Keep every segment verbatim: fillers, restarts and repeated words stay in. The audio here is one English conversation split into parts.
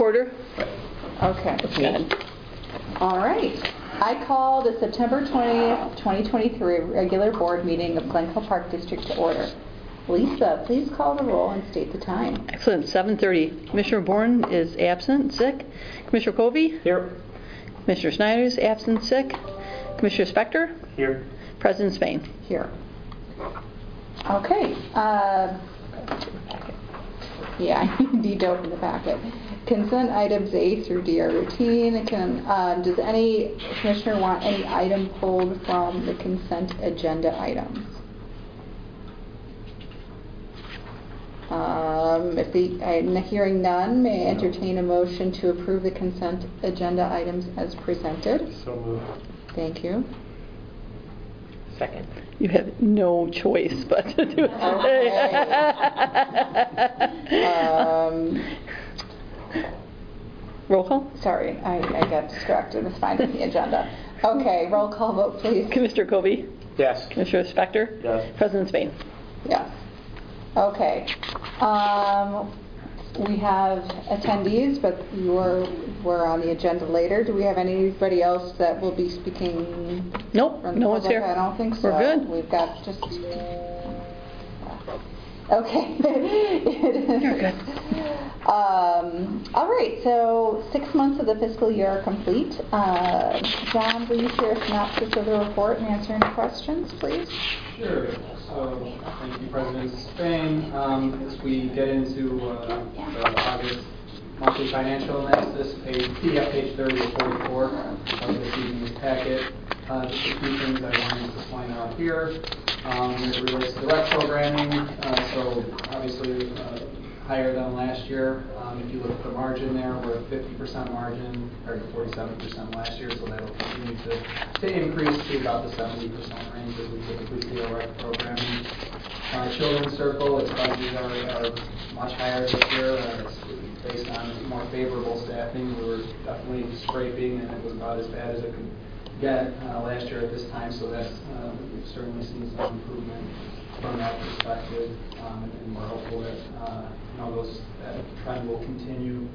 order. Okay. Good. All right. I call the September twentieth, twenty twenty-three regular board meeting of Glencoe Park District to order. Lisa, please call the roll and state the time. Excellent. seven thirty. Commissioner Bourne is absent, sick. Commissioner Covey? Here. Commissioner Snyder is absent, sick. Commissioner Spector? Here. President Spain? Here. Okay. Uh, yeah, I need to open the packet. Consent items A through D are routine. Can, uh, does any commissioner want any item pulled from the consent agenda items? Um, if the, I'm hearing none, may I entertain a motion to approve the consent agenda items as presented? So moved. Thank you. Second. You have no choice but to do it. Okay. um, roll call? sorry, I, I got distracted with finding the agenda. Okay, roll call vote, please. Commissioner Covey? Yes. Commissioner Spector? Yes. President Spain? Yes. Okay. Um, we have attendees, but you're we're on the agenda later. Do we have anybody else that will be speaking? Nope, from the no one's public? here. I don't think so. We're good. We've got just. Okay. You're good. Um, all right. So six months of the fiscal year are complete. Uh, John, will you share a synopsis of the report and answer any questions, please? Sure. So, thank you, President Spain. Um, as we get into uh, the August monthly financial analysis, page P D F page thirty to forty-four of this evening's packet. Uh, just a few things I wanted to point out here. Um, as it relates to the rec programming, uh, so obviously uh, higher than last year. Um, if you look at the margin there, we're at fifty percent margin, or forty-seven percent last year, so that'll continue to, to increase to about the seventy percent range as we typically see our rec programming. Uh, Children's Circle expenses are, are much higher this year. Uh, it's based on more favorable staffing. We were definitely scraping, and it was about as bad as it could get uh, last year at this time, so that's uh, we've certainly seen some improvement from that perspective, um, and we're hopeful that uh, you know those that trend will continue.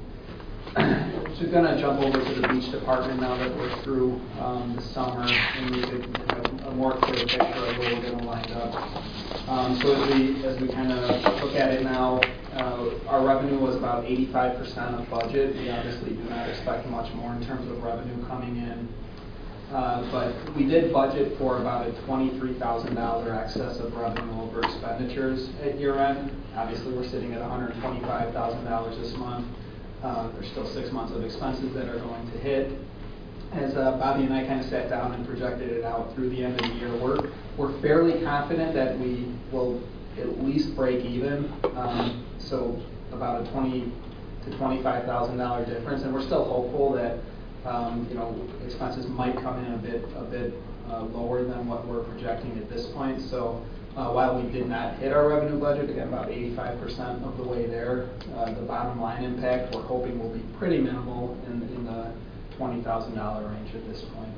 So going to jump over to the beach department now that we're through um, the summer, and we could have a more clear picture of where we're going to wind up. Um, so as we as we kind of look at it now, uh, our revenue was about eighty-five percent of budget. We obviously do not expect much more in terms of revenue coming in. Uh, but we did budget for about a twenty-three thousand dollars excess of revenue over expenditures at year end. Obviously, we're sitting at one hundred twenty-five thousand dollars this month. Uh, there's still six months of expenses that are going to hit. As uh, Bobby and I kind of sat down and projected it out through the end of the year, we're, we're fairly confident that we will at least break even. Um, so about a twenty to twenty-five thousand dollars difference, and we're still hopeful that Um, you know, expenses might come in a bit a bit uh, lower than what we're projecting at this point. So uh, while we did not hit our revenue budget, again about eighty-five percent of the way there, uh, the bottom line impact we're hoping will be pretty minimal in, in the twenty thousand dollars range at this point.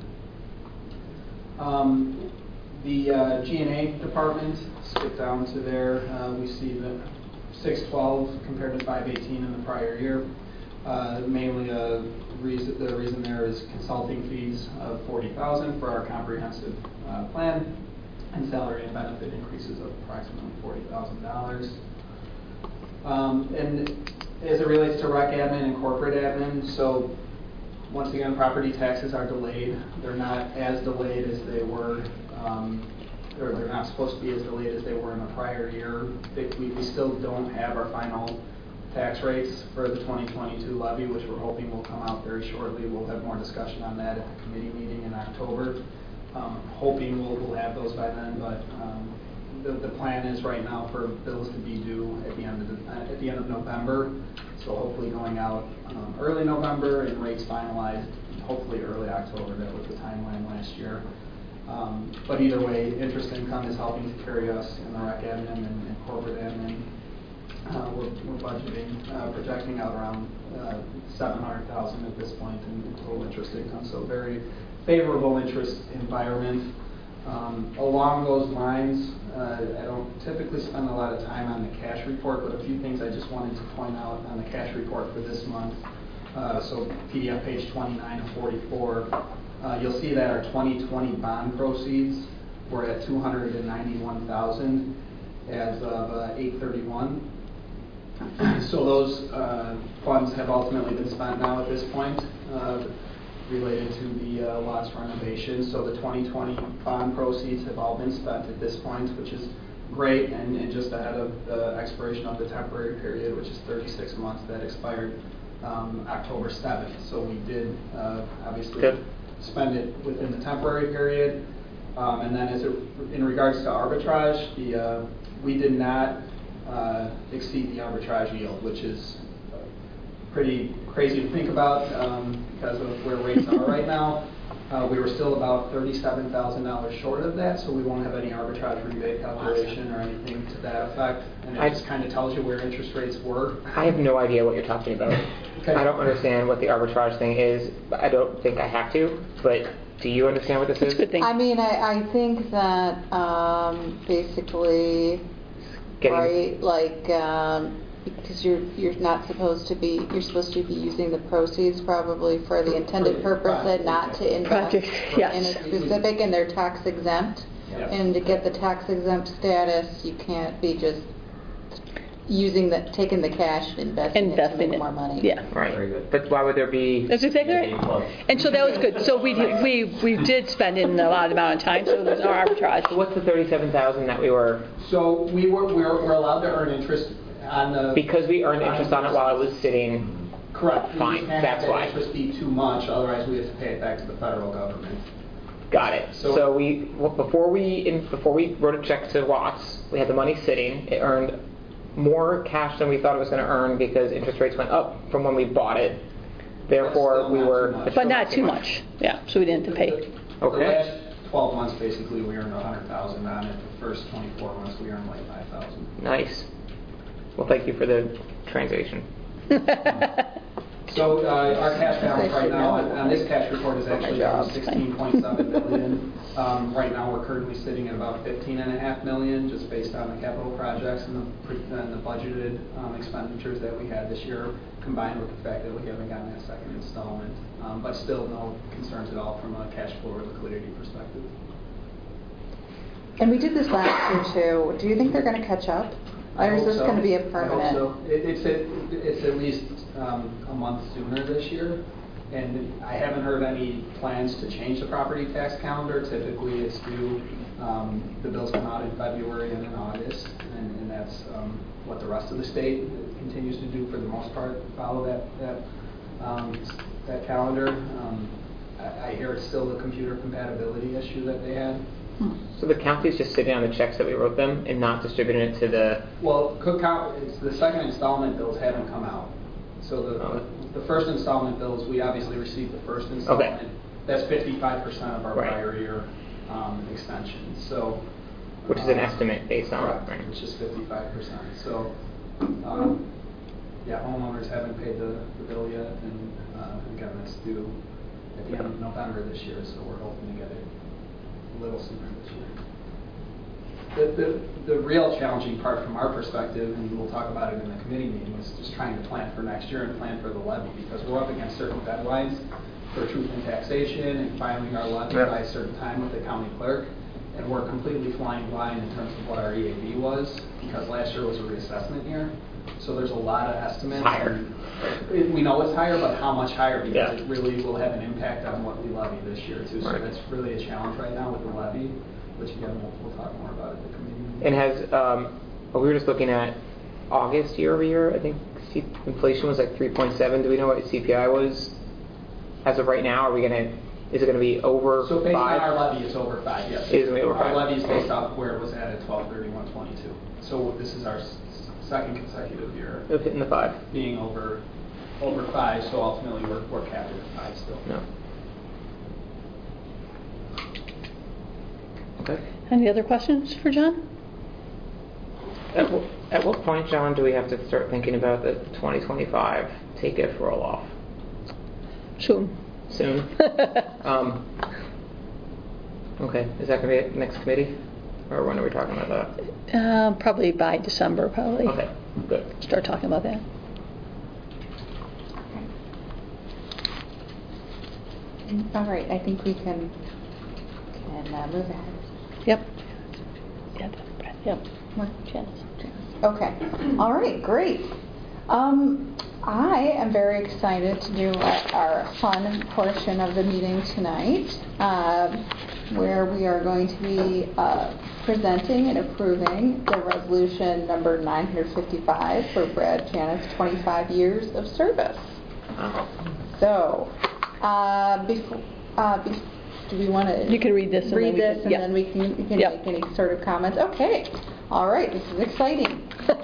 Um, the uh, G and A department, skip down to there, uh, we see the six twelve compared to five eighteen in the prior year. Uh, mainly a reason, the reason there is consulting fees of forty thousand dollars for our comprehensive uh, plan, and salary and benefit increases of approximately forty thousand dollars. Um, and as it relates to rec admin and corporate admin, so once again, property taxes are delayed. They're not as delayed as they were, um, or they're not supposed to be as delayed as they were in the prior year. They, we, we still don't have our final tax rates for the twenty twenty-two levy, which we're hoping will come out very shortly. We'll have more discussion on that at the committee meeting in October. Um, hoping we'll, we'll have those by then, but um, the, the plan is right now for bills to be due at the end of the, uh, at the end of November. So hopefully going out um, early November and rates finalized hopefully early October. That was the timeline last year. Um, but either way, interest income is helping to carry us in the rec admin and, and corporate admin. Uh, we're, we're budgeting, uh, projecting out around uh, seven hundred thousand dollars at this point in, in total interest income. So very favorable interest environment. Um, along those lines, uh, I don't typically spend a lot of time on the cash report, but a few things I just wanted to point out on the cash report for this month. uh, so P D F page twenty-nine of forty-four, uh, you'll see that our twenty twenty bond proceeds were at two hundred ninety-one thousand as of uh, eight thirty-one. So those uh, funds have ultimately been spent now at this point, uh, related to the uh, lots renovation. So the twenty twenty bond proceeds have all been spent at this point, which is great, and, and just ahead of the expiration of the temporary period, which is thirty-six months, that expired um, October seventh. So we did uh, obviously Good. spend it within the temporary period. Um, and then as it, in regards to arbitrage, the uh, we did not uh, exceed the arbitrage yield, which is pretty crazy to think about um, because of where rates are right now. Uh, we were still about thirty-seven thousand dollars short of that, so we won't have any arbitrage rebate calculation or anything to that effect. And it I, just kind of tells you where interest rates were. I have no idea what you're talking about. Okay. I don't understand what the arbitrage thing is. I don't think I have to, but do you understand what this It's is? a good thing. I mean, I, I think that um, basically, Getting, right, like, um, because you're you're not supposed to be, you're supposed to be using the proceeds probably for the intended purpose and not to invest Project, yes. in a specific, and they're tax exempt. Yep. And to get the tax exempt status, you can't be just using the, taking the cash and investing, Investing it to make it. more money. Yeah. right. Very good. But why would there be? That's exactly right. And so that was good. So we we we did spend in a lot of amount of time, so there's no arbitrage. So what's the thirty-seven thousand that we were? So we were we're, we're allowed to earn interest on the Because we earned interest on it while it was sitting. correct. We Fine. just can't That's have that why. interest be too much, otherwise we have to pay it back to the federal government. Got it. So- So, we well, before we in, before we wrote a check to Watts, we had the money sitting. It earned more cash than we thought it was going to earn because interest rates went up from when we bought it. Therefore, still we not were. too much. But not too much. Yeah. So we didn't have to pay. The Okay. last twelve months, basically, we earned one hundred thousand dollars on it. The first twenty-four months, we earned like five thousand dollars. Nice. Well, thank you for the translation. So uh, our cash balance right now on, on this cash report is actually around sixteen point seven million. Um, right now, we're currently sitting at about fifteen and a half million, just based on the capital projects and the, pre- and the budgeted um, expenditures that we had this year, combined with the fact that we haven't gotten that second installment. Um, but still, no concerns at all from a cash flow or liquidity perspective. And we did this last year too. Do you think they're going to catch up? I Or is hope this so. going to be a I hope permanent? so. It, it's at, it's at least um, a month sooner this year, and I haven't heard any plans to change the property tax calendar. Typically, it's due. Um, the bills come out in February and in August, and, and that's um, what the rest of the state continues to do for the most part. Follow that that um, that calendar. Um, I, I hear it's still the computer compatibility issue that they had. So the county's just sitting on the checks that we wrote them and not distributing it to the. Well, Cook County, it's the second installment bills haven't come out. So the, Oh. the, the first installment bills, we obviously received the first installment. Okay. That's fifty-five percent of our Right. prior year um, extension. So, Which is an uh, estimate based on. correct, Right. which is fifty-five percent. So, um, yeah, homeowners haven't paid the, the bill yet, and uh, again, that's due at the end of November this year. So we're hoping to get it a little sooner this year. The, the, the real challenging part from our perspective, and we'll talk about it in the committee meeting, is just trying to plan for next year and plan for the levy, because we're up against certain deadlines for truth in taxation and filing our levy Yep. by a certain time with the county clerk, and we're completely flying blind in terms of what our E A V was, because last year was a reassessment year. So there's a lot of estimates. It's higher. And we know it's higher, but how much higher? Because Yeah. it really will have an impact on what we levy this year too. So Right. that's really a challenge right now with the levy, which again, we'll, we'll talk more about at the committee meeting. And has um, well, we were just looking at August year over year. I think C- inflation was like three point seven. Do we know what C P I was as of right now? Are we gonna? Is it going to be over So based five? on our levy, it's over five, yes. It is gonna be over Our five. levy is based off where it was at at twelve thirty-one twenty-two. So this is our s- second consecutive year Of hitting the five. being over over five, so ultimately we're, we're capped at five still. No. Okay. Any other questions for John? At, w- at what point, John, do we have to start thinking about the twenty twenty-five take-if roll-off? Soon. Soon? um, okay. Is that going to be next committee? Or when are we talking about that? Uh, probably by December, probably. Okay, good. Start talking about that. All right, I think we can, can uh, move ahead. Yep. Yep. Yep. What? Janice. Okay. All right, great. Um, I am very excited to do our, our fun portion of the meeting tonight, uh, where we are going to be uh, presenting and approving the resolution number nine fifty-five for Brad Janice twenty-five years of service. So, uh, before, uh, be, do we want to You can read this and read then we this can- and yeah. then we can, you can Yep. make any sort of comments? Okay. All right. This is exciting.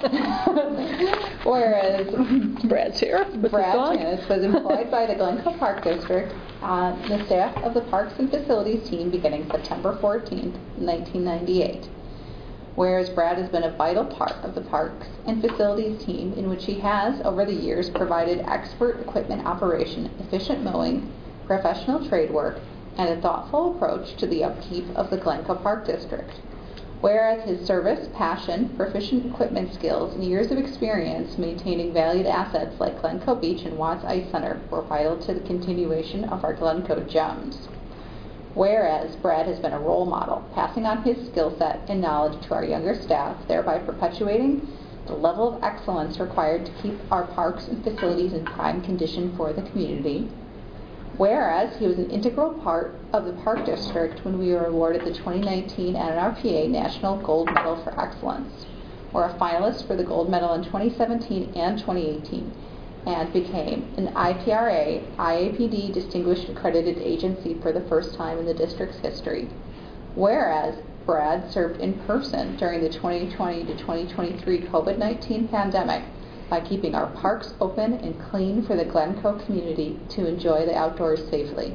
Whereas Brad's here. With his Brad dog. Janice was employed by the Glencoe Park District on the staff of the Parks and Facilities team beginning September fourteenth, nineteen ninety-eight. Whereas Brad has been a vital part of the Parks and Facilities team in which he has, over the years, provided expert equipment operation, efficient mowing, professional trade work, and a thoughtful approach to the upkeep of the Glencoe Park District. Whereas his service, passion, proficient equipment skills, and years of experience maintaining valued assets like Glencoe Beach and Watts Ice Center were vital to the continuation of our Glencoe gems. Whereas Brad has been a role model, passing on his skill set and knowledge to our younger staff, thereby perpetuating the level of excellence required to keep our parks and facilities in prime condition for the community. Whereas he was an integral part of the Park District when we were awarded the twenty nineteen N N R P A National Gold Medal for Excellence, were a finalist for the Gold Medal in twenty seventeen and twenty eighteen, and became an I P R A I A P D Distinguished Accredited Agency for the first time in the district's history. Whereas Brad served in person during the twenty twenty to twenty twenty-three COVID nineteen pandemic by keeping our parks open and clean for the Glencoe community to enjoy the outdoors safely.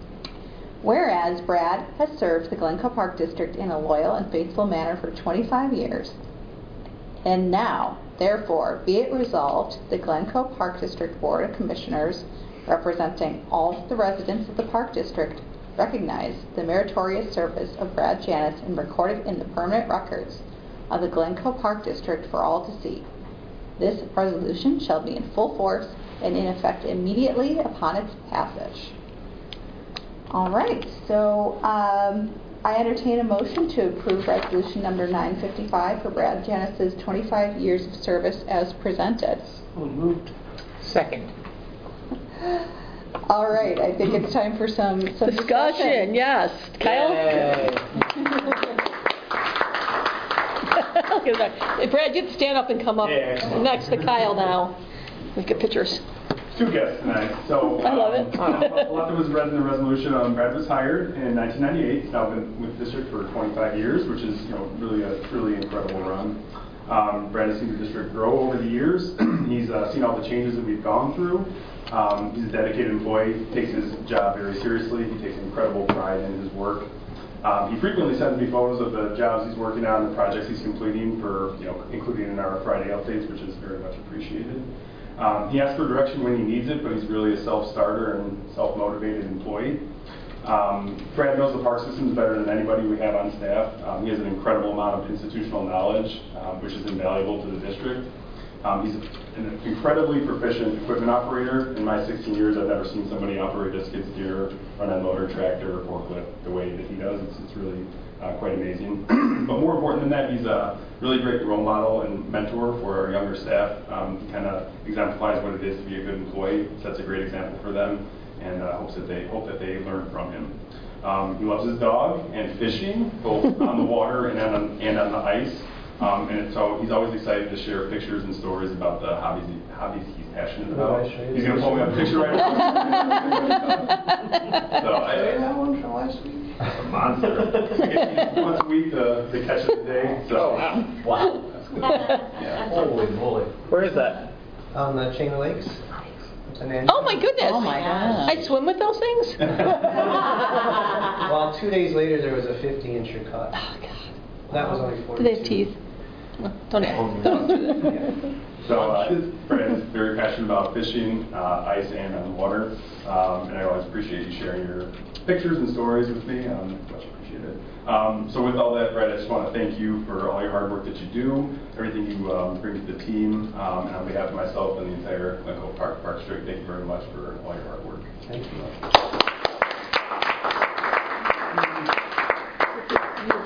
Whereas Brad has served the Glencoe Park District in a loyal and faithful manner for twenty-five years. And now, therefore, be it resolved, the Glencoe Park District Board of Commissioners, representing all the residents of the Park District, recognize the meritorious service of Brad Janice and record it in the permanent records of the Glencoe Park District for all to see. This resolution shall be in full force and in effect immediately upon its passage. All right, so um, I entertain a motion to approve resolution number nine fifty-five for Brad Janice's twenty-five years of service as presented. Moved. Second. All right, I think it's time for some, some Discussion, yes. Kyle? Look at that. Hey, Brad, you have to stand up and come up Yeah. next to Kyle now. Let's get pictures. Two guests tonight. So I love it. um, a lot that was read in the resolution. Um, Brad was hired in nineteen ninety-eight. He's now been with the district for twenty-five years, which is you know really a really incredible run. Um, Brad has seen the district grow over the years. He's uh, seen all the changes that we've gone through. Um, he's a dedicated employee. He takes his job very seriously. He takes incredible pride in his work. Um, he frequently sends me photos of the jobs he's working on, the projects he's completing, for you know, including in our Friday updates, which is very much appreciated. Um, he asks for direction when he needs it, but he's really a self-starter and self-motivated employee. Um, Brad knows the park systems better than anybody we have on staff. Um, he has an incredible amount of institutional knowledge, um, which is invaluable to the district. Um, he's an incredibly proficient equipment operator. In my sixteen years, I've never seen somebody operate a skid steer, run a motor tractor, or forklift the way that he does. It's, it's really uh, quite amazing. But more important than that, he's a really great role model and mentor for our younger staff. Um, he kind of exemplifies what it is to be a good employee, sets a great example for them, and uh, hopes that they hope that they learn from him. Um, he loves his dog and fishing, both on the water and on, and on the ice. Um, and so he's always excited to share pictures and stories about the hobbies he, hobbies he's passionate about. He's going to pull me up a picture right now. So I that one from last week. That's a monster. Once a week to, to catch it today. So Oh, wow. wow. That's good. Yeah. Holy moly. Where is that? On the Chain of Lakes. Oh my goodness. Oh my gosh. I swim with those things? Well, two days later there was a fifty incher cut. Oh, God. That was only Do forty-two. they have teeth? No, Don't don't do that. So uh, Brad is very passionate about fishing, uh, ice, and on water. Um, and I always appreciate you sharing your pictures and stories with me. Um, much appreciated. Um, so with all that, Brad, I just want to thank you for all your hard work that you do, everything you um, bring to the team. Um, and on behalf of myself and the entire Glencoe Park Park District, thank you very much for all your hard work. Thank you.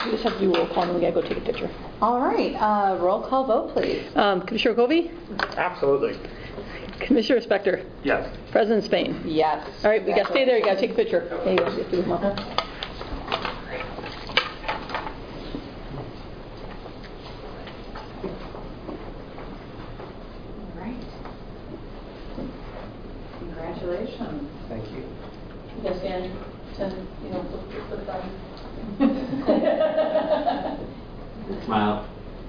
We just have to do roll call, and we gotta go take a picture. All right, uh, roll call vote, please. Um, Commissioner Covey? Absolutely. Commissioner Spector? Yes. President Spain? Yes. All right, we gotta stay there, you gotta take a picture. There you go. You have to do one. All right. Congratulations. Thank you. You guys stand, ten, you know, flip, flip down. Smile.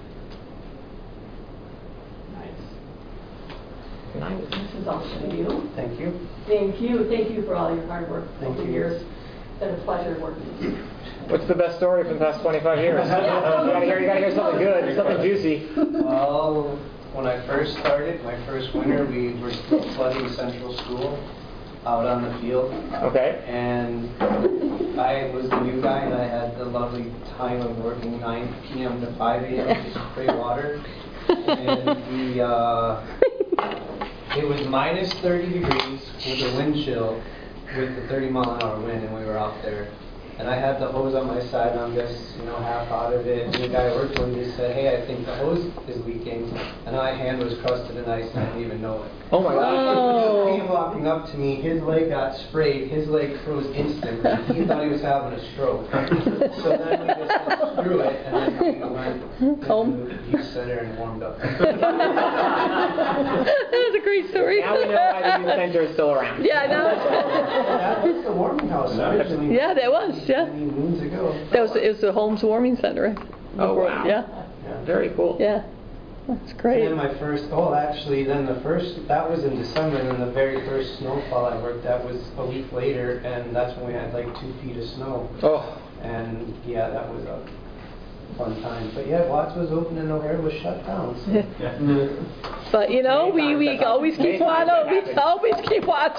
Nice. This is also to you. Thank you. Thank you, thank you for all your hard work Thank over the you. years. It's been a pleasure working with you. What's the best story from the past twenty-five years? You gotta hear, you gotta hear something good, something juicy. Well, when I first started, my first winter, we were still flooding Central School out on the field. Okay. And I was the new guy, and I had the lovely time of working nine p m to five a m to spray water. And the, uh, it was minus thirty degrees with a wind chill with the thirty mile an hour wind, and we were out there. And I had the hose on my side, and I'm just, you know, half out of it. And the guy I worked with just said, "Hey, I think the hose is leaking." And my hand was crusted in ice, and I didn't even know it. Oh my God. He came walking up to me, his leg got sprayed, his leg froze instantly. He thought he was having a stroke. So then we just said, screw it, and then we went Home? into the center and warmed up. That was a great story. Now we know why the youth center is still around. Yeah, I know. That was the warming house originally. Yeah, that was, yeah. Many moons ago. That was, it was the Holmes Warming Center, right? Oh, wow. Yeah, Yeah. Very cool. yeah. That's And great. then my first, oh, actually, then the first, that was in December, and then the very first snowfall I worked at was a week later, and that's when we had like two feet of snow. Oh, And yeah, that was a fun time. But yeah, Watts was open and O'Hare was shut down. So. But you know, we, Many we times that always happens. keep Many Watts times open. that We happens. always keep Watts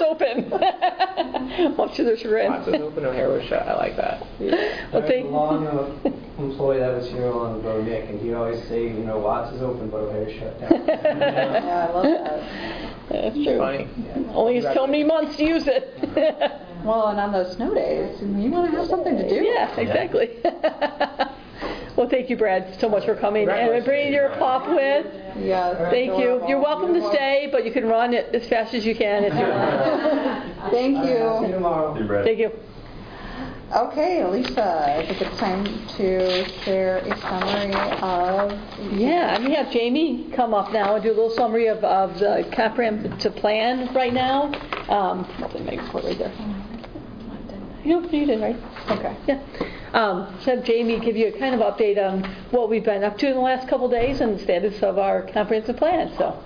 open. Much to their chagrin. lots of open hair was shut. I like that. Well, There was thank- a long uh, employee that was here a long ago, Nick, and he'd always say, you know, Watts is open, but O'Hare's shut down. Yeah, I love that. That's true. Funny. Only so many months to use it. Well, and on those snow days, you want to have something to do. Yeah, exactly. Well, thank you, Brad, so much for coming and bringing your pop with. Yes. Thank you. You're welcome to stay, but you can run it as fast as you can if you want. Thank See you you. tomorrow. Hey, Brad. Thank you. Okay, Lisa, I think it's time to share a summary of. Yeah, I'm gonna have Jamie come up now and do a little summary of, of the comprehensive plan right now. Um, that's my report right there. You know, you did, right? Okay. Yeah. Um, so have Jamie give you a kind of update on what we've been up to in the last couple days and the status of our comprehensive plan. So.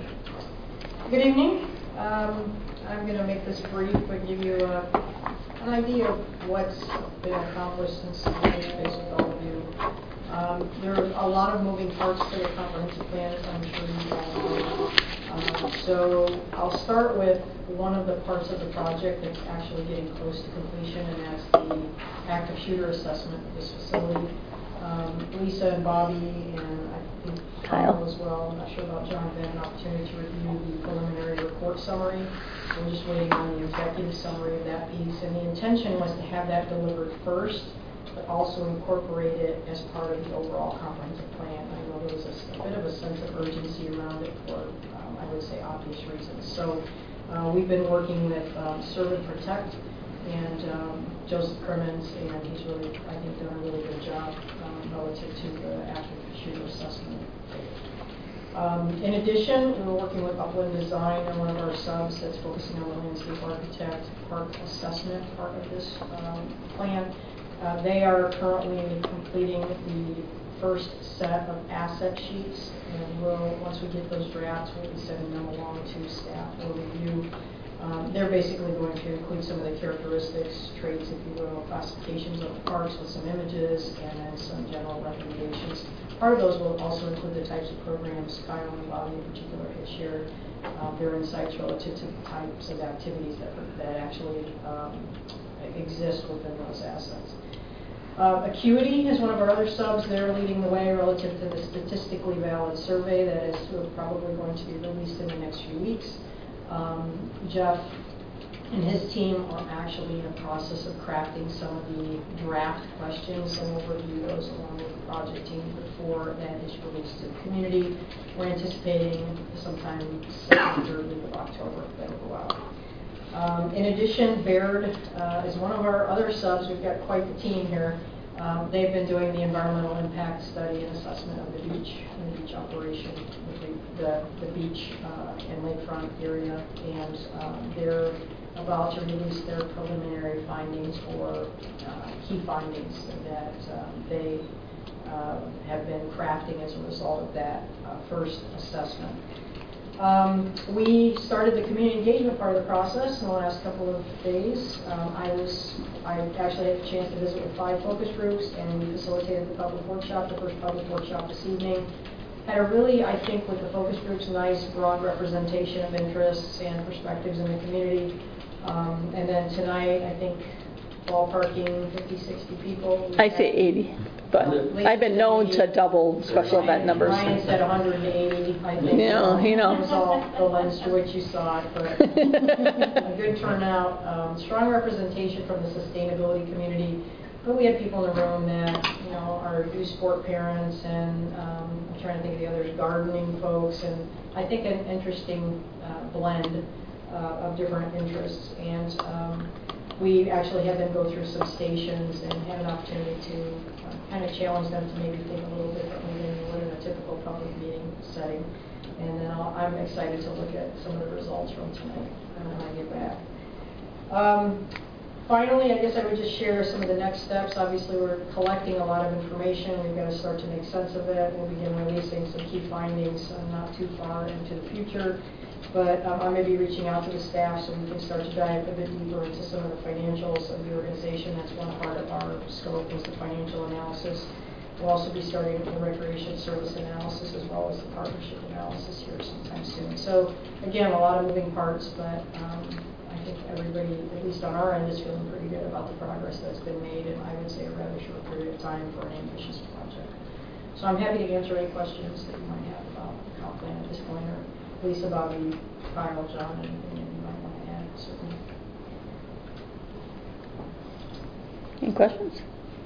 Good evening. Um, I'm going to make this brief, but give you a, an idea of what's been accomplished since the touch base with all of you. Um, there are a lot of moving parts to the comprehensive plan, as I'm sure you all know. Um, so I'll start with one of the parts of the project that's actually getting close to completion, and that's the active shooter assessment of this facility. Um, Lisa and Bobby and I think Kyle. Kyle as well, I'm not sure about John, have had an opportunity to review the preliminary report summary. We're just waiting on the executive summary of that piece, and the intention was to have that delivered first, but also incorporate it as part of the overall comprehensive plan. I know there was a, a bit of a sense of urgency around it for, um, I would say, obvious reasons. So uh, we've been working with um, Serve and Protect and um, Joseph Crimmins, and he's really, I think, done a really good job um, relative to the active shooter assessment. Um, in addition, we're working with Upland Design on one of our subs that's focusing on the landscape architect park assessment part of this um, plan. Uh, they are currently completing the first set of asset sheets, and we'll, once we get those drafts, we'll be sending them along to staff for review. Um, they're basically going to include some of the characteristics, traits, if you will, classifications of the parks with some images, and then some general recommendations. Part of those will also include the types of programs Kyle and Bobby in particular had shared, uh, their insights relative to the types of activities that, that actually um, exist within those assets. Uh, Acuity is one of our other subs. They're leading the way relative to the statistically valid survey that is probably going to be released in the next few weeks. Um, Jeff and his team are actually in the process of crafting some of the draft questions, and we'll review those along with the project team before that is released to the community. We're anticipating sometime second, third week of October that'll go out. Um, in addition, Baird uh, is one of our other subs. We've got quite the team here. Um, they've been doing the environmental impact study and assessment of the beach and the beach operation, the, the, the beach uh, and lakefront area, and um, they're about to release their preliminary findings or uh, key findings that um, they uh, have been crafting as a result of that uh, first assessment. Um, we started the community engagement part of the process in the last couple of days. Um, I was, I actually had a chance to visit with five focus groups, and we facilitated the public workshop, the first public workshop this evening. Had a really, I think, with the focus groups, nice broad representation of interests and perspectives in the community. Um, and then tonight, I think, ballparking fifty, sixty people. I say eighty, but I've been known to double special event numbers. Ryan said one hundred eighty, I think. Yeah, you know. It was all the lens through which you saw it, but a good turnout. Um, strong representation from the sustainability community. But we had people in the room that, you know, are youth sport parents, and um, I'm trying to think of the others, gardening folks, and I think an interesting uh, blend uh, of different interests. And um, we actually had them go through some stations and had an opportunity to uh, kind of challenge them to maybe think a little differently than you would in a typical public meeting setting. And then I'll, I'm excited to look at some of the results from tonight uh, when I get back. Um, finally, I guess I would just share some of the next steps. Obviously, we're collecting a lot of information. We've got to start to make sense of it. We'll begin releasing some key findings uh, not too far into the future. But um, I may be reaching out to the staff so we can start to dive a bit deeper into some of the financials of the organization. That's one part of our scope, is the financial analysis. We'll also be starting the recreation service analysis as well as the partnership analysis here sometime soon. So again, a lot of moving parts, but um, I think everybody, at least on our end, is feeling pretty good about the progress that's been made, and I would say a rather short period of time for an ambitious project. So I'm happy to answer any questions that you might have about the comp plan at this point, or Lisa, Bobby, Kyle, John, anything that you might want to add, certainly. Any questions?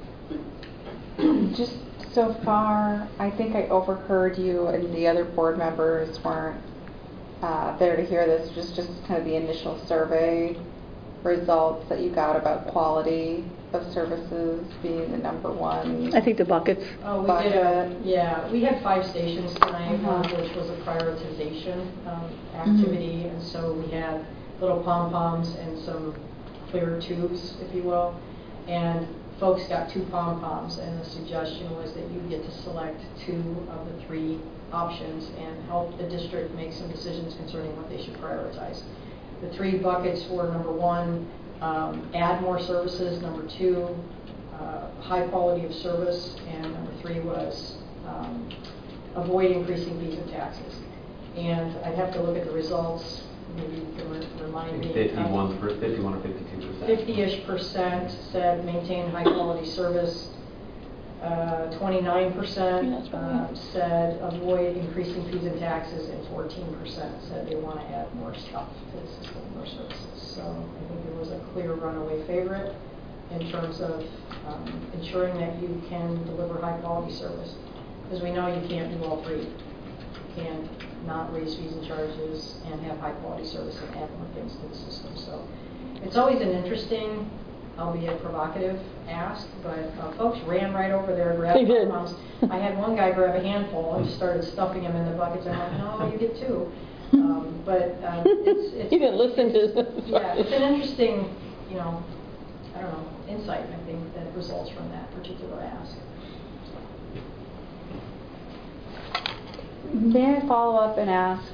Just so far, I think I overheard you and the other board members weren't uh, there to hear this. Just, just kind of the initial survey results that you got about quality of services being the number one. I think the buckets. Oh, we bucket. did a, yeah, we had five stations tonight, Uh-huh. one which was a prioritization um, activity, Mm-hmm. and so we had little pom-poms and some clear tubes, if you will, and folks got two pom-poms, and the suggestion was that you get to select two of the three options and help the district make some decisions concerning what they should prioritize. The three buckets were, number one, um, add more services, number two, uh, high quality of service, and number three was um, avoid increasing fees and taxes. And I'd have to look at the results. Maybe you can re- remind me. fifty-one, for fifty-one or fifty-two percent. fifty-ish percent said maintain high quality service. Uh, twenty-nine percent uh, said avoid increasing fees and taxes, and fourteen percent said they want to add more stuff to the system, more services. So I think there was a clear runaway favorite in terms of um, ensuring that you can deliver high quality service. Because we know you can't do all three. You can't not raise fees and charges and have high quality service and add more things to the system. So it's always an interesting, albeit provocative ask, but uh, folks ran right over there, grabbed They did. pom-poms. I had one guy grab a handful and just started stuffing them in the buckets. I'm like, no, you get two. Um, but um, it's, it's... You didn't listen to Yeah, it's an interesting, you know, I don't know, insight, I think, that results from that particular ask. May I follow up and ask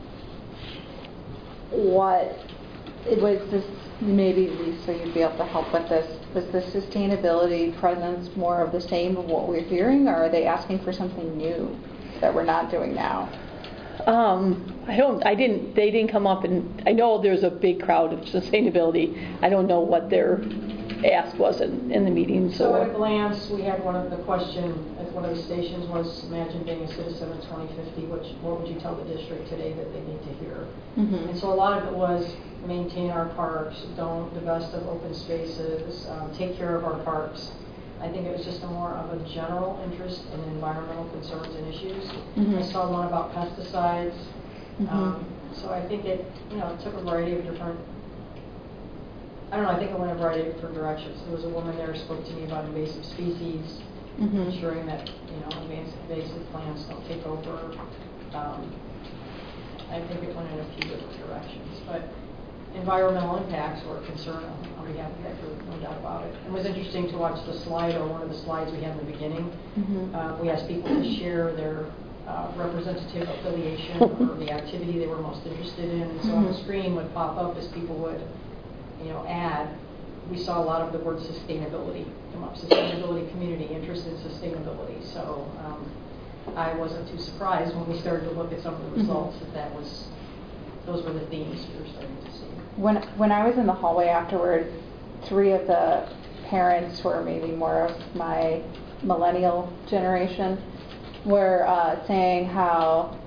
what it was this, maybe Lisa you'd be able to help with this, was the sustainability presence more of the same of what we're hearing, or are they asking for something new that we're not doing now? Um, I don't, I didn't, they didn't come up, and I know there's a big crowd of sustainability. I don't know what their asked was in, in the meetings. So at a Or glance, we had one of the question at one of the stations was, imagine being a citizen of twenty fifty, which, what would you tell the district today that they need to hear? Mhm. And so a lot of it was maintain our parks, don't divest of open spaces, um, take care of our parks. I think it was just a more of a general interest in environmental concerns and issues. Mhm. I saw one about pesticides. Mhm. Um, so I think it, you know, it took a variety of different, I don't know, I think it went a variety of different directions. There was a woman there who spoke to me about invasive species, Mhm. ensuring that, you know, invasive, invasive plants don't take over. Um, I think it went in a few different directions, but environmental impacts were a concern on, on behalf of that group, no doubt about it. It was interesting to watch the slide, or one of the slides we had in the beginning. Mhm. Uh, we asked people to share their uh, representative affiliation or the activity they were most interested in, and so on the Mhm. screen would pop up as people would, you know, add. We saw a lot of the word sustainability come up, sustainability, community interest in sustainability. So um, I wasn't too surprised when we started to look at some of the results that that was, those were the themes we were starting to see. When when I was in the hallway afterward, three of the parents, who are maybe more of my millennial generation, were uh, saying how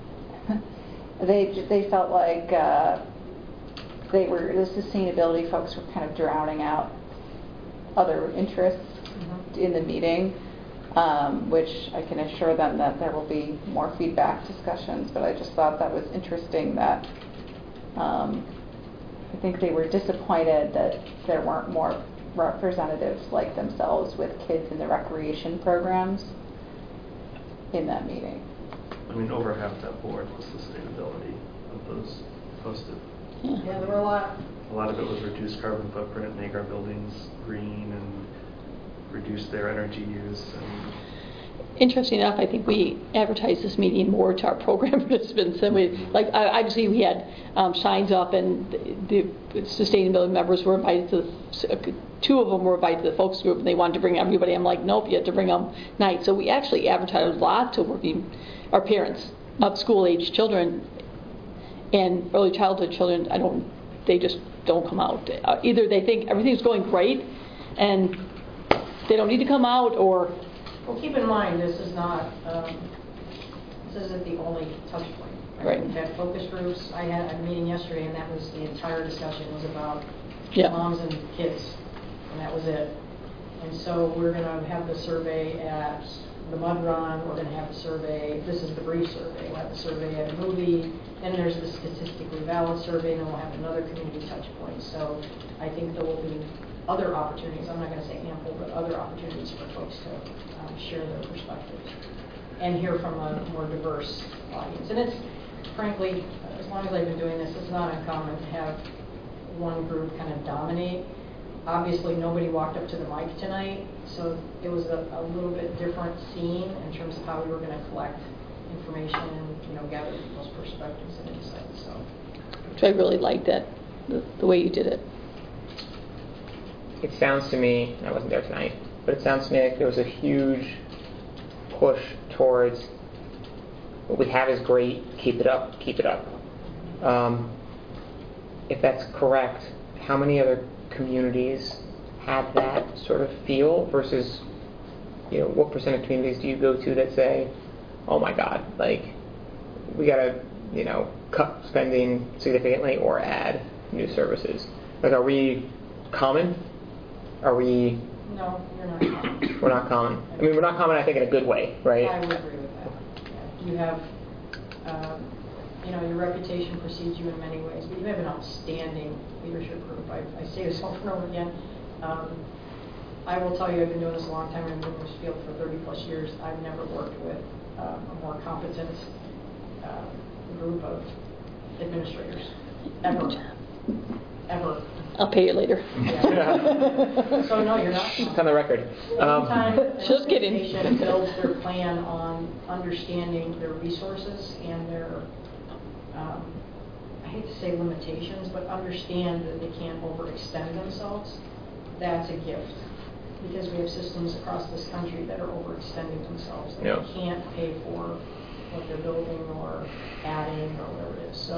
they they felt like uh, they were the sustainability folks were kind of drowning out other interests Mm-hmm. in the meeting, um, which I can assure them that there will be more feedback discussions. But I just thought that was interesting that. Um, I think they were disappointed that there weren't more representatives like themselves with kids in the recreation programs in that meeting. I mean, over half that board was sustainability of those posted. Yeah, there were a lot. A lot of it was reduce carbon footprint, make our buildings green, and reduce their energy use. And interesting enough, I think we advertised this meeting more to our program participants than we, like, I, obviously we had um, signs up, and the, the sustainability members were invited to, the, two of them were invited to the focus group, and they wanted to bring everybody. I'm like, nope, you have to bring them night. So we actually advertised a lot to working, our parents of school-age children and early childhood children. I don't, they just don't come out. Uh, either they think everything's going great, and they don't need to come out, or Well, keep in mind, this is not, um, this isn't the only touch point. Right? Right. We've had focus groups. I had a meeting yesterday, and that was the entire discussion was about Yeah. moms and kids, and that was it. And so we're going to have the survey at the Mud Run. We're going to have the survey. This is the brief survey. We'll have the survey at a movie. Then there's the statistically valid survey, and then we'll have another community touch point. So I think there will be other opportunities. I'm not going to say ample, but other opportunities for folks to um, share their perspectives and hear from a more diverse audience. And it's, frankly, as long as I've been doing this, it's not uncommon to have one group kind of dominate. Obviously, nobody walked up to the mic tonight, so it was a, a little bit different scene in terms of how we were going to collect information and, you know, gather people's perspectives and insights. So, which I really liked that, the, the way you did it. It sounds to me, I wasn't there tonight, but it sounds to me like there was a huge push towards what we have is great, keep it up, keep it up. Um, if that's correct, how many other communities have that sort of feel versus, you know, what percent of communities do you go to that say, oh my God, like, we gotta, you know, cut spending significantly or add new services? Like, are we common? Are we... No, you're not common. We're not common. I mean, we're not common, I think, in a good way, right? I would agree with that. Yeah. You have, um, you know, your reputation precedes you in many ways, but you have an outstanding leadership group. I, I say this over and over again. Um, I will tell you, I've been doing this a long time. I've been in this field for thirty plus years. I've never worked with um, a more competent uh, group of administrators, ever. Ever. I'll pay you later. Yeah. So no, you're not. It's on the record. Um, Anytime an Just kidding. organization builds their plan on understanding their resources and their, um, I hate to say limitations, but understand that they can't overextend themselves, that's a gift. Because we have systems across this country that are overextending themselves. And yeah. they can't pay for what they're building or adding or whatever it is. So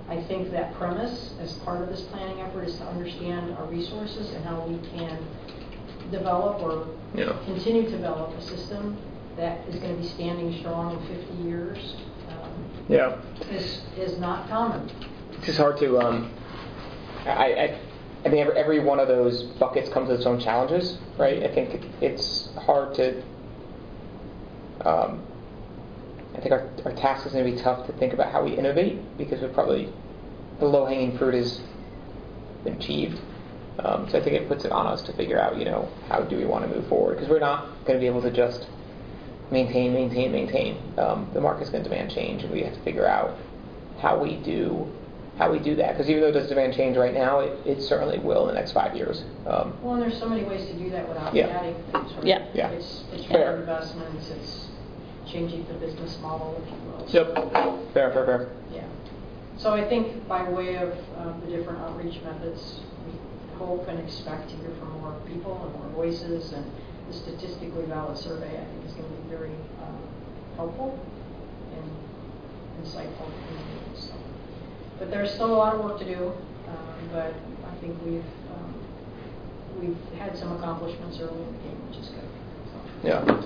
I think that premise, as part of this planning effort, is to understand our resources and how we can develop or Yeah. continue to develop a system that is going to be standing strong in fifty years. Um, Yeah. is is not common. It's just hard to. Um, I, I I think every, every one of those buckets comes with its own challenges, right? I think it's hard to. Um, I think our, our task is going to be tough to think about how we innovate because we're probably the low-hanging fruit has been achieved. Um, so I think it puts it on us to figure out, you know, how do we want to move forward? Because we're not going to be able to just maintain, maintain, maintain. Um, the market's going to demand change, and we have to figure out how we do how we do that. Because even though it does demand change right now, it, it certainly will in the next five years. Um, Well, and there's so many ways to do that without Yeah. adding things, right? Yeah. Yeah. It's, it's Fair. more investments, it's changing the business model, if you will. Yep. Fair, fair, fair. Yeah. So I think by way of um, the different outreach methods, we hope and expect to hear from more people and more voices, and the statistically valid survey, I think, is going to be very um, helpful and insightful. So. But there's still a lot of work to do, um, but I think we've um, we've had some accomplishments early in the game, which is good. So. Yeah.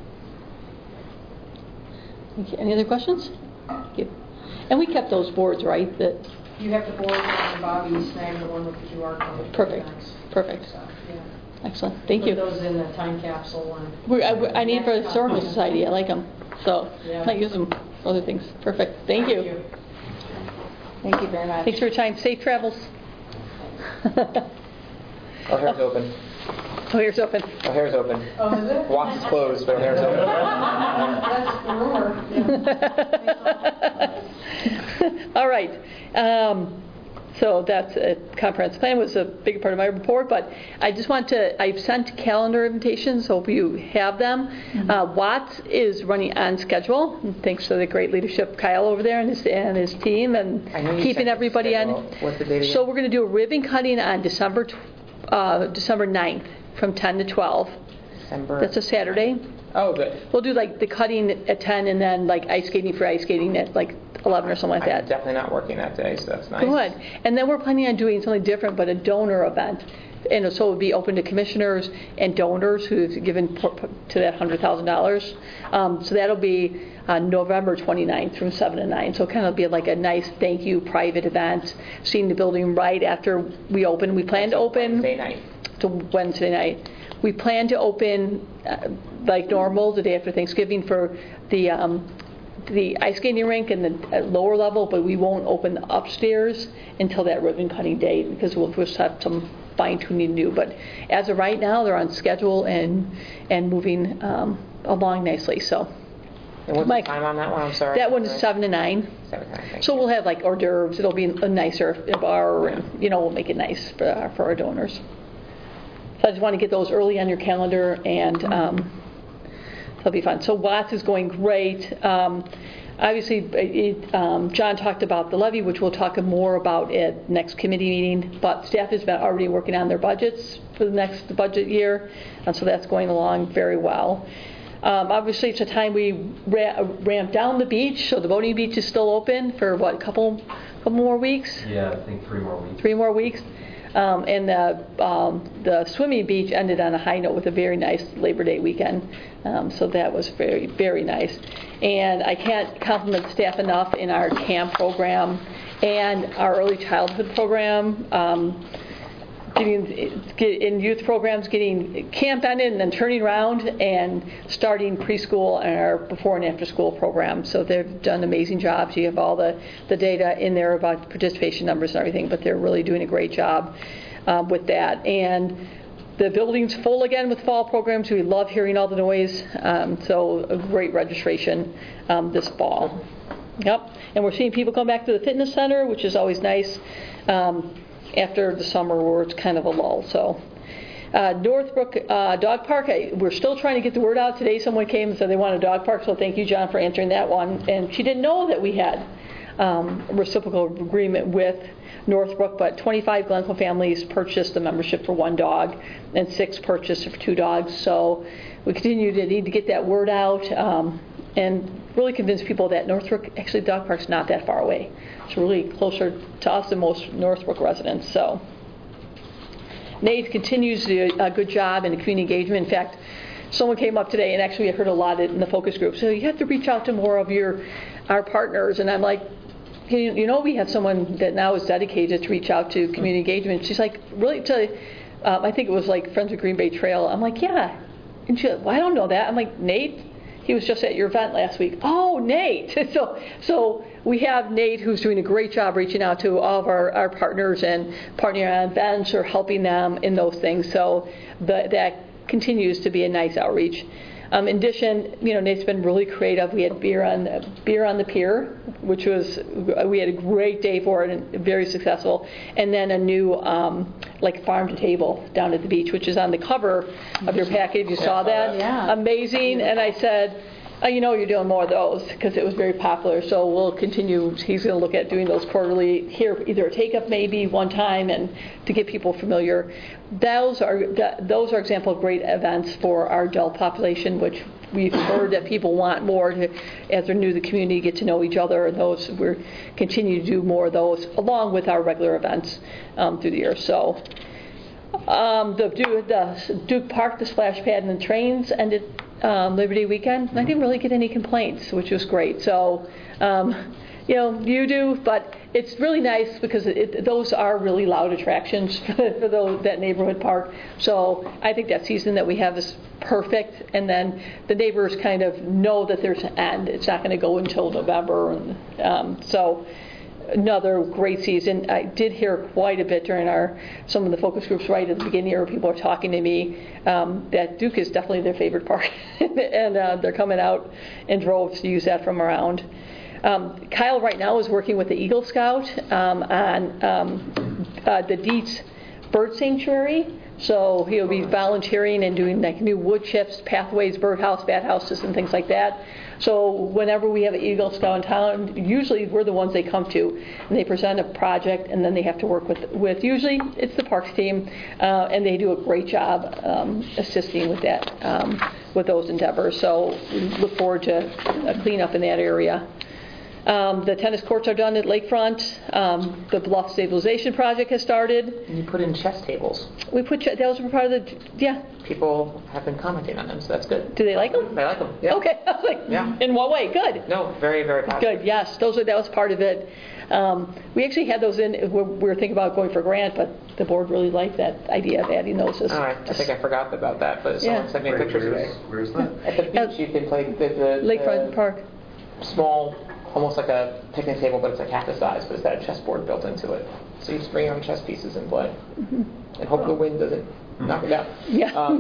Okay, any other questions? Thank you. And we kept those boards, right? That You have the board and Bobby snagged the one with the Q R code. Perfect. Nice. Perfect. So, yeah. Excellent. Thank you. Put those in the time capsule and. We, I, I need for the Historical Society. I like them. So Yeah. I might use them for other things. Perfect. Thank you. Thank you very much. Thanks for your time. Safe travels. Our hair's open. Oh, here's open. Our hair's open. Oh, is it? Watts is closed, but our hair's open. That's the rumor. All right. Um, so that's a comprehensive plan was a big part of my report, but I just want to, I've sent calendar invitations, hope you have them. Mm-hmm. Uh, Watts is running on schedule, thanks to the great leadership of Kyle over there and his, and his team, and I know you keeping sent the everybody on. schedule. What's the date again? So we're going to do a ribbon cutting on December tw- uh, December ninth from ten to twelve. December. That's a Saturday. Oh, good. We'll do like the cutting at ten and then like ice skating for ice skating at like eleven or something like that. I'm definitely not working that day, so that's nice. Good. And then we're planning on doing something different, but a donor event. And so it would be open to commissioners and donors who've given to that one hundred thousand dollars. Um, so that'll be on November twenty-ninth from seven to nine. So it'll kind of be like a nice thank you private event, seeing the building right after we open. We plan to open Wednesday night. to Wednesday night. We plan to open uh, like normal the day after Thanksgiving for the um, the ice skating rink and the at lower level, but we won't open the upstairs until that ribbon cutting date because we'll just have some fine tuning to do. But as of right now, they're on schedule and and moving um, along nicely. So. And what's Mike, the time on that one? I'm sorry. That one is seven to nine. Seven to nine. Thank So you. we'll have like hors d'oeuvres. It'll be a nicer bar, and you know we'll make it nice for our, for our donors. So I just want to get those early on your calendar, and um, it'll be fun. So Watts is going great. Um, obviously, it, um, John talked about the levy, which we'll talk more about at next committee meeting. But staff has been already working on their budgets for the next budget year, and so that's going along very well. Um, obviously, it's a time we ra- ramp down the beach, so the boating beach is still open for what, a couple, couple more weeks? Yeah, I think three more weeks. Three more weeks. Um, and the um, the swimming beach ended on a high note with a very nice Labor Day weekend. Um, so that was very, very nice. And I can't compliment the staff enough in our camp program and our early childhood program. Um, Getting get in youth programs, getting camp ended and then turning around and starting preschool and our before and after school program. So they've done amazing jobs. You have all the, the data in there about participation numbers and everything, but they're really doing a great job um, with that. And the building's full again with fall programs. We love hearing all the noise. Um, so a great registration um, this fall. Yep. And we're seeing people come back to the fitness center, which is always nice. Um, after the summer where it's kind of a lull. So uh, Northbrook uh, Dog Park, I, we're still trying to get the word out. Today someone came and said they want a dog park, so thank you, John, for answering that one. And she didn't know that we had um, a reciprocal agreement with Northbrook, but twenty-five Glencoe families purchased the membership for one dog and six purchased for two dogs. So we continue to need to get that word out. Um, and really convince people that Northbrook, actually the dog park's not that far away. It's really closer to us than most Northbrook residents. So Nate continues to do a good job in community engagement. In fact, someone came up today, and actually I heard a lot in the focus group, so you have to reach out to more of your our partners. And I'm like, you, you know, we have someone that now is dedicated to reach out to community engagement. She's like, really, to, um, I think it was like Friends of Green Bay Trail. I'm like, yeah. And she's like, well, I don't know that. I'm like, Nate? He was just at your event last week. Oh, Nate. So so we have Nate, who's doing a great job reaching out to all of our, our partners and partnering on events or helping them in those things. So the, that continues to be a nice outreach. Um, in addition, you know, Nate's been really creative. We had beer on the, beer on the pier, which was, we had a great day for it and very successful. And then a new um, like farm to table down at the beach, which is on the cover of your package. You saw that? Yeah. Amazing. And I said, oh, you know, you're doing more of those because it was very popular. So we'll continue. He's going to look at doing those quarterly here, either a take-up maybe one time, and to get people familiar. Those are those are example of great events for our adult population, which we've heard that people want more to, as they're new to the community, get to know each other. And those we're continue to do more of those along with our regular events um, through the year. So um, the, the Duke Park, the splash pad, and the trains ended um, Liberty Weekend. I didn't really get any complaints, which was great. So. Um, You know, you do, but it's really nice because it, those are really loud attractions for those, that neighborhood park. So I think that season that we have is perfect, and then the neighbors kind of know that there's an end. It's not going to go until November, and um, so another great season. I did hear quite a bit during our some of the focus groups right at the beginning where people are talking to me um, that Duke is definitely their favorite park, and uh, they're coming out in droves to use that from around. Um, Kyle right now is working with the Eagle Scout um, on um, uh, the Dietz Bird Sanctuary. So he'll be volunteering and doing like new wood chips, pathways, birdhouse, bat houses, and things like that. So whenever we have an Eagle Scout in town, usually we're the ones they come to, and they present a project, and then they have to work with, with usually it's the parks team, uh, and they do a great job um, assisting with that, um, with those endeavors. So we look forward to a cleanup in that area. Um, the tennis courts are done at Lakefront. Um, the bluff stabilization project has started. And you put in chess tables. We put ch- those were part of the yeah. People have been commenting on them, so that's good. Do they like them? They like them. Yeah. Okay. I was like, yeah. In what way? Good. No, very very positive. Good. Yes, those are that was part of it. Um, we actually had those in. We were thinking about going for a grant, but the board really liked that idea of adding those. As All right. I think I forgot about that, but someone yeah. sent me a picture today. Where's that? At the beach, uh, you can play the, the Lakefront the Park. Small. Almost like a picnic table, but it's like half the size, but it's got a chessboard built into it. So you just bring your own chess pieces and play. Mm-hmm. And hope the wind doesn't mm-hmm. knock it down. Yeah. Um,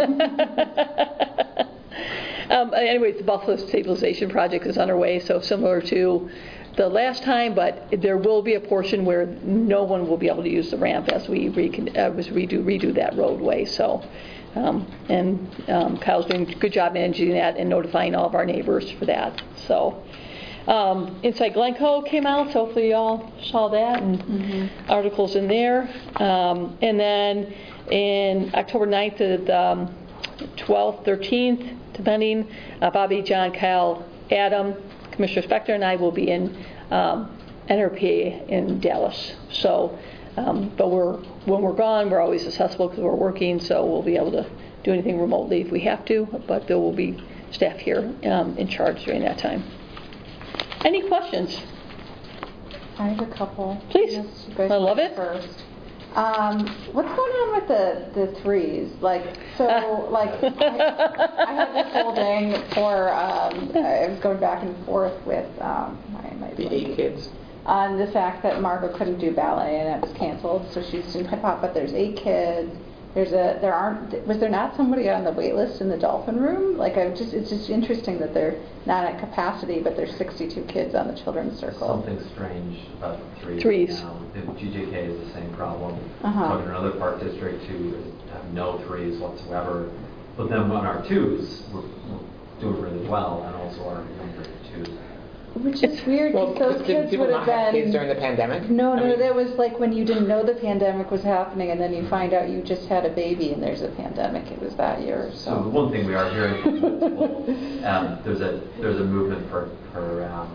um, anyways, the Buffalo Stabilization Project is underway, so similar to the last time, but there will be a portion where no one will be able to use the ramp as we recon- uh, as redo, redo that roadway. So, um, and um, Kyle's doing a good job managing that and notifying all of our neighbors for that. So. Um, Inside Glencoe came out, so hopefully you all saw that, and mm-hmm. articles in there. Um, and then in October ninth to the um, twelfth, thirteenth, depending, uh, Bobby, John, Kyle, Adam, Commissioner Spector, and I will be in um, N R P A in Dallas. So, um, but we're when we're gone, we're always accessible because we're working, so we'll be able to do anything remotely if we have to, but there will be staff here um, in charge during that time. Any questions? I have a couple. Please. Yes, you guys I love it. First. Um, what's going on with the, the threes? Like, so, uh. like, I, I had this whole thing for, um, I was going back and forth with, um, my, my the eight kids. On the fact that Margot couldn't do ballet and it was canceled, so she's doing hip hop, but there's eight kids. There's a, there aren't, was there not somebody on the wait list in the Dolphin Room? Like, I just, it's just interesting that they're not at capacity, but there's sixty-two kids on the Children's Circle. Something strange about the threes. Threes. Now. The G J K is the same problem. Uh-huh. Talking to another park district who have no threes whatsoever. But then on our twos, we're, we're doing really well, and also our younger twos. Which is weird, Well, because those did kids people would not have have been... kids during the pandemic? No, I no, mean- that was like when you didn't know the pandemic was happening, and then you find out you just had a baby and there's a pandemic. It was that year, So the so... one thing we are hearing from multiple, um, there's a there's a movement for for um,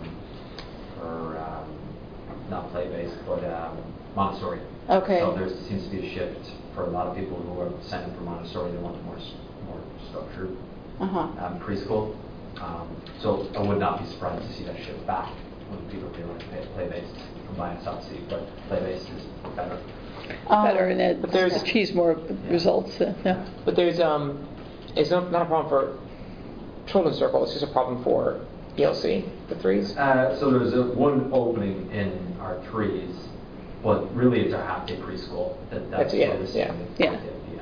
for um, not play-based but um, Montessori. Okay. So there seems to be a shift for a lot of people who are signing for Montessori. They want more s- more structured Uh-huh. um, preschool. Um, so I would not be surprised to see that shift back when people feel like play- play-based. Combine South Sea, but play-based is better. Um, Better, and it But there's- achieves more results, uh, yeah. But there's um, it's not, not a problem for Children's Circle. It's just a problem for E L C, the threes. Uh, so there's a, one opening in our threes, but really it's our half-day preschool. That, that's That's- yeah, where this yeah. Yeah.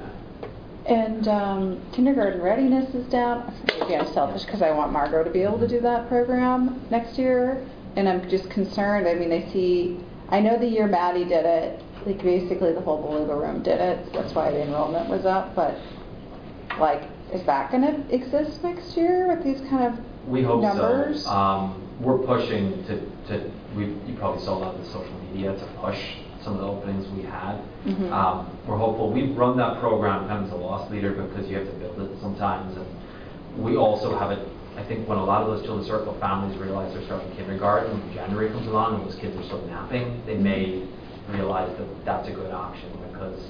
yeah. And um, kindergarten readiness is down. Maybe I'm selfish because I want Margot to be able to do that program next year. And I'm just concerned. I mean, I see, I know the year Maddie did it, like basically the whole Beluga room did it. So that's why the enrollment was up. But like, is that going to exist next year with these kind of We hope numbers? so. Um, we're pushing to, to we, you probably saw a lot of the social media to push some of the openings we had. Mhm. Um, we're hopeful. We run that program kind of as a loss leader because you have to build it sometimes. And we also have it, I think when a lot of those Children's Circle families realize they're starting kindergarten, when January comes along and those kids are still napping, they may realize that that's a good option because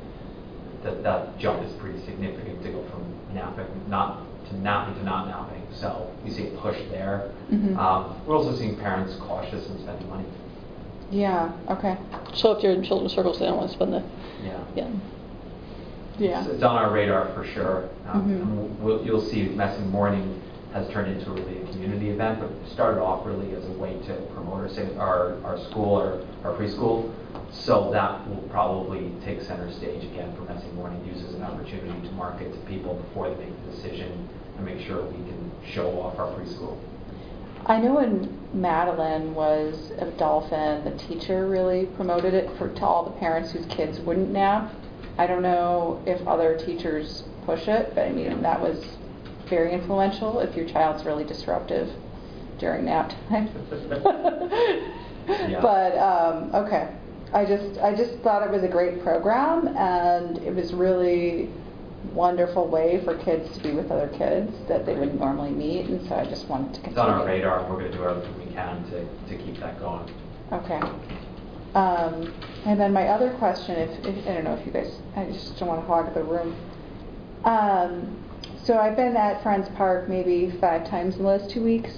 that, that jump is pretty significant to go from napping, not to napping to not napping. So we see a push there. Mhm. Um, we're also seeing parents cautious in spending money. Yeah, okay. So if you're in Children's Circles, they don't want to spend the, Yeah. yeah. Yeah. It's, it's on our radar for sure. Um, Mhm. and we'll, you'll see Messing Morning has turned into really a community event, but started off really as a way to promote our, sa- our, our school, our, our preschool. So that will probably take center stage again for Messing Morning, use as an opportunity to market to people before they make the decision and make sure we can show off our preschool. I know when Madeline was a Dolphin, the teacher really promoted it for to all the parents whose kids wouldn't nap. I don't know if other teachers push it, but I mean that was very influential if your child's really disruptive during nap time. Yeah. But um, okay, I just I just thought it was a great program, and it was really wonderful way for kids to be with other kids that they wouldn't normally meet, and so I just wanted to continue. It's on our radar, and we're going to do everything we can to, to keep that going. Okay. Um, and then my other question, if, if I don't know if you guys, I just don't want to hog the room. Um, so I've been at Friends Park maybe five times in the last two weeks.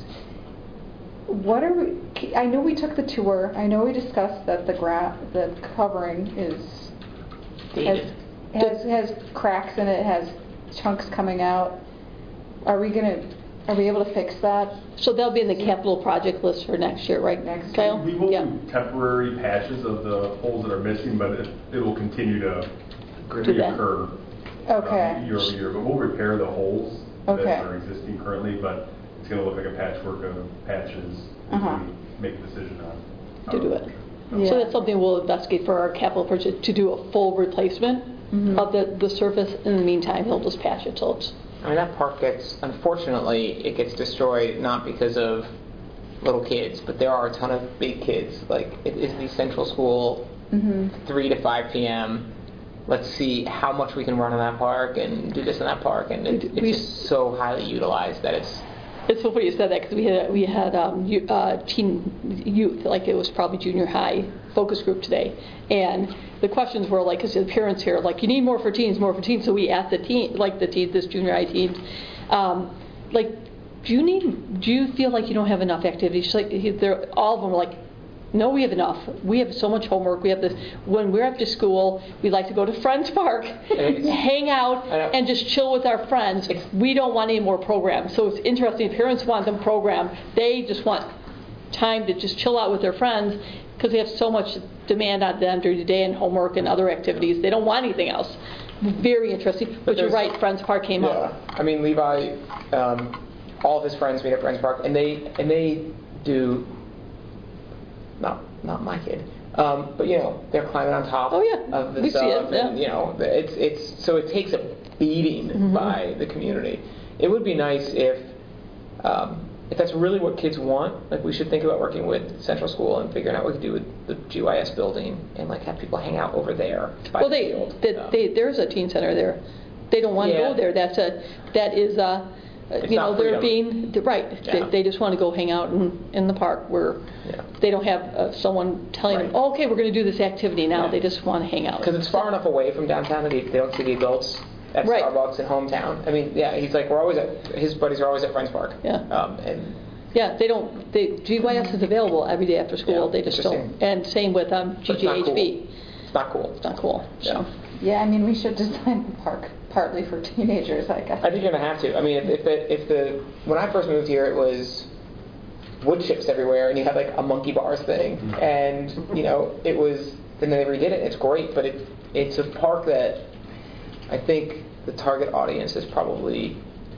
What are we? I know we took the tour. I know we discussed that the gra- the covering is has, has has cracks in it, has chunks coming out. Are we gonna? Are we able to fix that? So that'll be in the capital project list for next year, right, Next Kyle? We will Yeah. do temporary patches of the holes that are missing, but it, it will continue to Do that. reoccur Okay. um, year over year. But we'll repair the holes Okay. that are existing currently, but it's going to look like a patchwork of patches Uh-huh. until we make a decision on how To do it. Yeah. So that's something we'll investigate for our capital project, to do a full replacement Mhm. of the, the surface. In the meantime, he'll just patch it till it's, I mean, that park gets, unfortunately, it gets destroyed not because of little kids, but there are a ton of big kids. Like, it is the central school, Mhm. three to five p.m. Let's see how much we can run in that park and do this in that park. And it, We- it's just so highly utilized that it's, it's so funny you said that, because we had, we had um, you- uh, teen youth, like it was probably junior high focus group today. And the questions were like, because the parents here, like, you need more for teens, more for teens. So we asked the teen, like the teen, this junior high teens, um, like, do you need, do you feel like you don't have enough activities? She's like, he- they're, all of them were like, no, we have enough. We have so much homework. We have this. When we're after school, we like to go to Friends Park, It's- hang out, I know. and just chill with our friends. We don't want any more programs. So it's interesting. Parents want them programmed. They just want time to just chill out with their friends because they have so much demand on them during the day and homework and other activities. They don't want anything else. Very interesting. But you're there's- right. Friends Park came yeah. up. I mean, Levi, um, all of his friends meet at Friends Park, and they and they do. Not not my kid, um, but you know they're climbing on top Oh, yeah. of the We see stuff, it, yeah. and you know it's it's so it takes a beating Mhm. by the community. It would be nice if um, if that's really what kids want, like we should think about working with Central School and figuring out what we could do with the G Y S building and like have people hang out over there by Well, the they, field. they, Um, they, there's a teen center there. They don't want to Yeah. go there. That's a, that is a, It's you know, not they're freedom. being, right. They, Yeah. they just want to go hang out in, in the park where Yeah. they don't have uh, someone telling them, Right. oh, okay, we're going to do this activity now. Yeah. They just want to hang out. Because it's far enough away from downtown that they they don't see the adults at Right. Starbucks in hometown. I mean, yeah, he's like, we're always at, his buddies are always at Friends Park. Yeah. Um, and Yeah, they don't, they, G Y S is available every day after school. Yeah, They just don't. interesting. And same with um, But it's not G G H B. it's not cool. It's not cool. Yeah. So. Yeah, I mean, we should design the park partly for teenagers, I guess. I think you're gonna have to. I mean, if, if the if the when I first moved here, it was wood chips everywhere, and you had like a monkey bars thing, and you know it was. Then they redid it. It's great, but it it's a park that I think the target audience is probably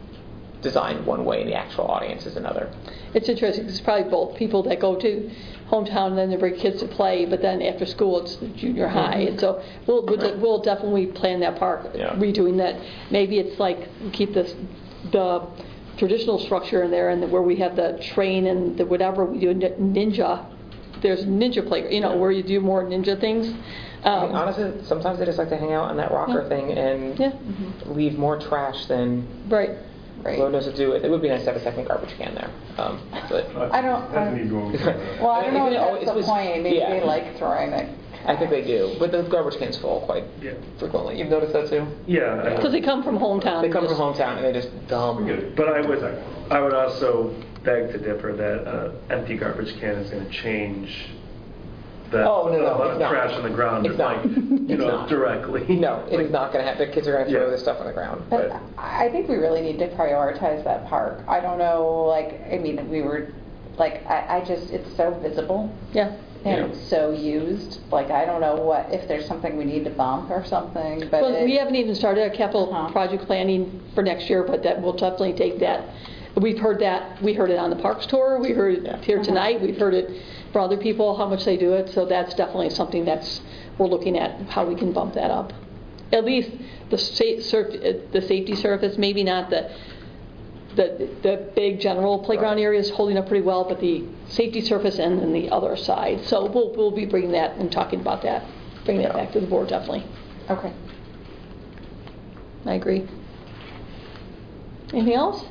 designed one way, and the actual audience is another. It's interesting 'cause it's probably both people that go to hometown and then they bring kids to play, but then after school it's the junior high. And so we'll, we'll, de- we'll definitely plan that park, Yeah. redoing that. Maybe it's like keep this the traditional structure in there, and where we have the train and the whatever we do ninja. There's ninja play, you know, Yeah. where you do more ninja things. I mean, Um, honestly, sometimes they just like to hang out on that rocker Yeah. thing and Yeah. leave more trash than right. Right. Lord knows what to do with. It would be nice to have a second garbage can there. Um, but I don't- That's an easy one. Well, I don't know Even if though that's it the was- point. Maybe yeah. they like throwing it. I think they do. But the garbage can's full quite Yeah. frequently. You've noticed that too? Yeah. I- Because they come from hometown. They come and from just- hometown and they just dump. But I would, I would also beg to differ that uh, empty garbage can is going to change that Oh, no, no, amount it's of not. trash on the ground, It's not. like, you It's know, not. directly. No, it is not going to happen. The kids are going to throw Yeah. this stuff on the ground. But But I think we really need to prioritize that park. I don't know, like, I mean, we were, like, I, I just, it's so visible Yeah. and Yeah. it's so used. Like, I don't know what, if there's something we need to bump or something, but Well, it- we haven't even started our capital Uh-huh. project planning for next year, but that we'll definitely take that. We've heard that, we heard it on the parks tour, we heard Yeah. it here Uh-huh. tonight, we've heard it for other people, how much they do it, so that's definitely something that's, we're looking at, how we can bump that up. At least the sa- surf, uh, the safety surface, maybe not the, the, the big general playground Right. area is holding up pretty well, but the safety surface and then the other side. So we'll, we'll be bringing that and talking about that, bringing that Yeah. back to the board, definitely. okay. I agree. Anything else?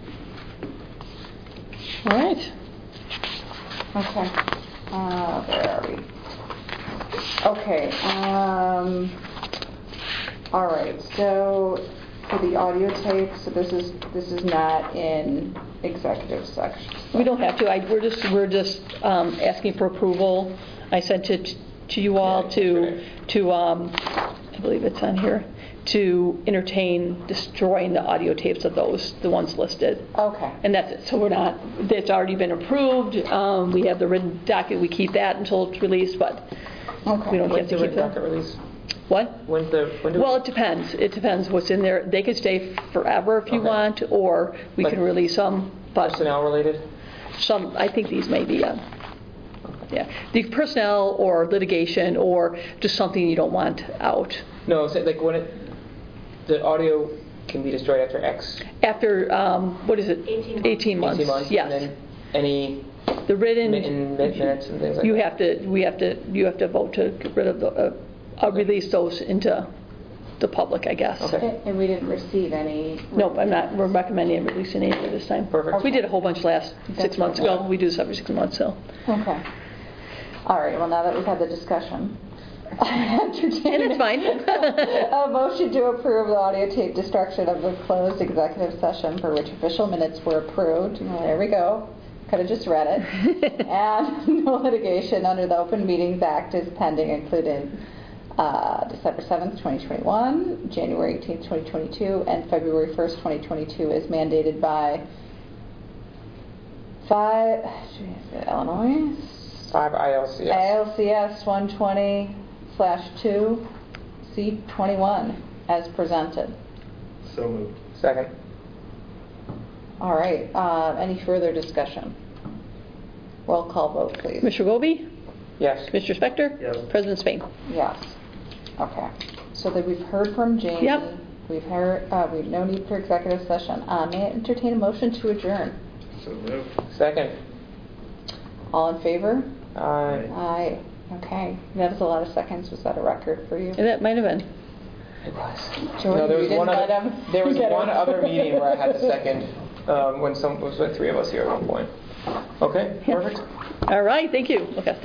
All right. Okay. Uh, where are we? Okay. Um, all right. So for the audio tape, so this is this is not in executive section. We don't have to. I, we're just we're just um, asking for approval. I sent it to you all Yeah, to right. to um, I believe it's on here, to entertain destroying the audio tapes of those, the ones listed. Okay. And that's it. So we're not, it's already been approved. Um, we have the written docket. We keep that until it's released, but Okay. we don't when's have the to keep written that. docket release? What? When's the when do Well, we, it depends. It depends what's in there. They could stay forever if you Okay. want, or we Like can release them. But personnel related? some, I think these may be, uh, yeah, the personnel or litigation or just something you don't want out. No, so like when it the audio can be destroyed after X After, um, what is it? eighteen months. eighteen months. eighteen months. Yes. And then any The written. min- in min- minutes and things like You that. have to, we have to, you have to vote to get rid of the, uh, uh, release those into the public, I guess. Okay. And, and we didn't receive any. Nope, I'm not, we're recommending releasing any for this time. Perfect. We did a whole bunch last That's six months right. ago. We do this every six months, so. Okay. All right. Well, now that we've had the discussion, I entertain And it's fine. a motion to approve the audio tape destruction of the closed executive session for which official minutes were approved. Well, there we go. Could have just read it. And no litigation under the Open Meetings Act is pending, including uh, December seventh, twenty twenty-one, January eighteenth, twenty twenty-two, and February first, twenty twenty-two, as mandated by five, Illinois. Five I L C S. I L C S one twenty slash two C twenty-one as presented. So moved. Second. All right, uh, any further discussion? Roll call vote, please. Mister Goby? Yes. Mister Spector? Yes. President Spain? Yes. Okay. So that we've heard from Jamie. Yep. We've heard, uh, we've no need for executive session. Uh, may I entertain a motion to adjourn? So moved. Second. All in favor? Aye. Aye. Okay. That was a lot of seconds. Was that a record for you? That might have been. It was. Jordan, no, there you was didn't one let other, him there was get one it. other meeting where I had to second um, when some it was like three of us here at one point. Okay, perfect. All right, thank you. Okay.